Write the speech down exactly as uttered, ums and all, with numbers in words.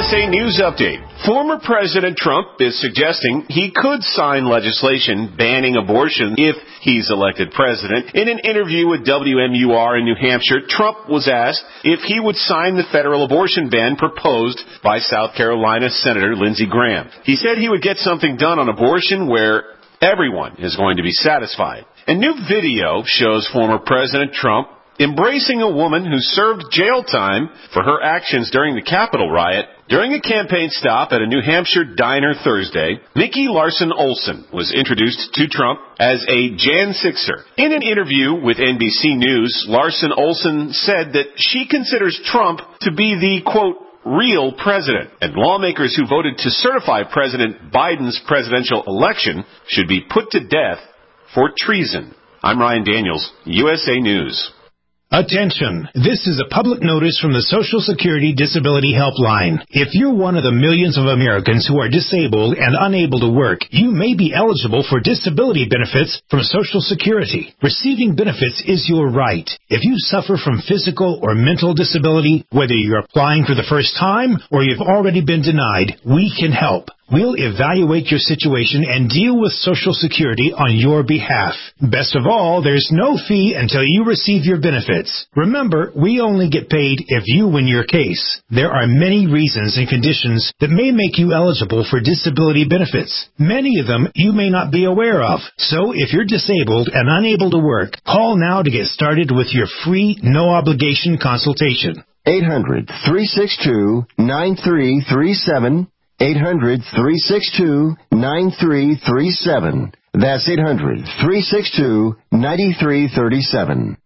S A News Update. Former President Trump is suggesting he could sign legislation banning abortion if he's elected president. In an interview with W M U R in New Hampshire, Trump was asked if he would sign the federal abortion ban proposed by South Carolina Senator Lindsey Graham. He said he would get something done on abortion where everyone is going to be satisfied. A new video shows former President Trump embracing a woman who served jail time for her actions during the Capitol riot. During a campaign stop at a New Hampshire diner Thursday, Nikki Larson Olson was introduced to Trump as a Jan Sixer. In an interview with N B C News, Larson Olson said that she considers Trump to be the, quote, real president, and lawmakers who voted to certify President Biden's presidential election should be put to death for treason. I'm Ryan Daniels, U S A News. Attention! This is a public notice from the Social Security Disability Helpline. If you're one of the millions of Americans who are disabled and unable to work, you may be eligible for disability benefits from Social Security. Receiving benefits is your right. If you suffer from physical or mental disability, whether you're applying for the first time or you've already been denied, we can help. We'll evaluate your situation and deal with Social Security on your behalf. Best of all, there's no fee until you receive your benefits. Remember, we only get paid if you win your case. There are many reasons and conditions that may make you eligible for disability benefits. Many of them you may not be aware of. So if you're disabled and unable to work, call now to get started with your free, no-obligation consultation. eight hundred, three six two, nine three three seven. eight hundred, three six two, nine three three seven. That's eight hundred, three six two, nine three three seven.